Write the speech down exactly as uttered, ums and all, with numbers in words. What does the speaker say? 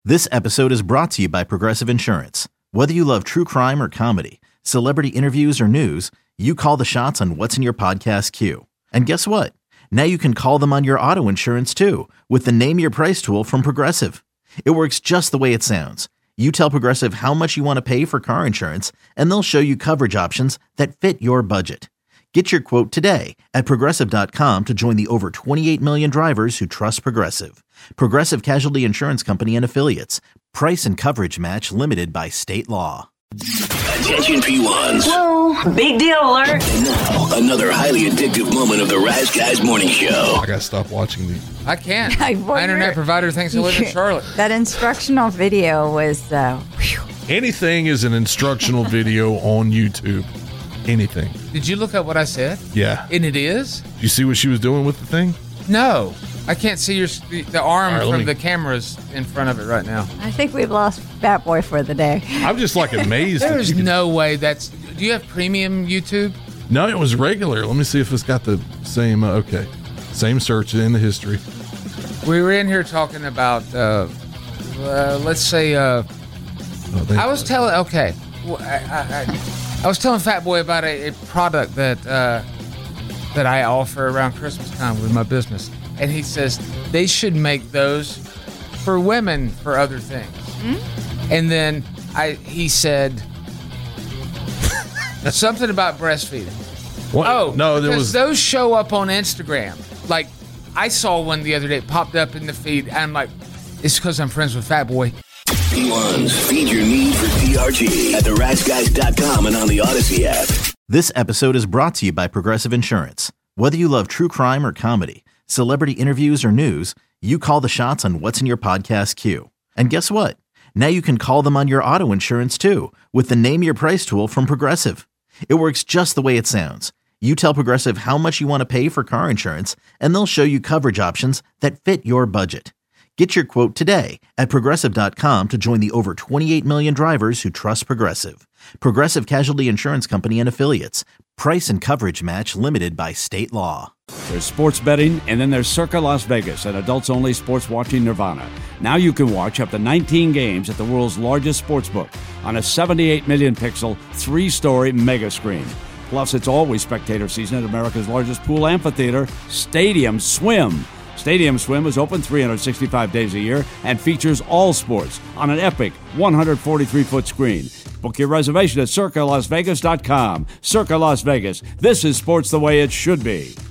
This episode is brought to you by Progressive Insurance. Whether you love true crime or comedy, celebrity interviews or news, you call the shots on what's in your podcast queue. And guess what? Now you can call them on your auto insurance too with the Name Your Price tool from Progressive. It works just the way it sounds. You tell Progressive how much you want to pay for car insurance, and they'll show you coverage options that fit your budget. Get your quote today at Progressive dot com to join the over twenty-eight million drivers who trust Progressive. Progressive Casualty Insurance Company and Affiliates. Price and coverage match limited by state law. Attention P ones. Whoa, big deal alert. And now, another highly addictive moment of the Raz Guys Morning Show. I gotta stop watching these. I can't. I My internet provider thinks I live in Charlotte. That instructional video was, uh, whew. Anything is an instructional video on YouTube. Anything. Did you look up what I said? Yeah. And it is? Did you see what she was doing with the thing? No. I can't see your the, the arm All right, let from me- the cameras in front of it right now. I think we've lost Fat Boy for the day. I'm just like amazed. that There's you could- no way that's... Do you have premium YouTube? No, it was regular. Let me see if it's got the same. Uh, okay. Same search in the history. We were in here talking about, uh, uh, let's say, uh, Oh, they- I was telling, okay, Well, I, I, I, I was telling Fat Boy about a, a product that uh, that I offer around Christmas time with my business, and he says they should make those for women for other things. Mm-hmm. And then I, he said something about breastfeeding. What? Oh, no, there because was. those show up on Instagram. Like, I saw one the other day, it popped up in the feed, and I'm like, it's because I'm friends with Fat Boy. P ones, feed your need for T R G at the raz guys dot com and on the Odyssey app. This episode is brought to you by Progressive Insurance. Whether you love true crime or comedy, celebrity interviews or news, you call the shots on what's in your podcast queue. And guess what? Now you can call them on your auto insurance too with the Name Your Price tool from Progressive. It works just the way it sounds. You tell Progressive how much you want to pay for car insurance, and they'll show you coverage options that fit your budget. Get your quote today at Progressive dot com to join the over twenty-eight million drivers who trust Progressive. Progressive Casualty Insurance Company and Affiliates. Price and coverage match limited by state law. There's sports betting, and then there's Circa Las Vegas, an adults-only sports watching nirvana. Now you can watch up to nineteen games at the world's largest sportsbook on a seventy-eight million pixel, three-story mega screen. Plus, it's always spectator season at America's largest pool amphitheater, Stadium Swim. Stadium Swim is open three hundred sixty-five days a year and features all sports on an epic one hundred forty-three foot screen. Book your reservation at circa las vegas dot com. Circa Las Vegas. This is sports the way it should be.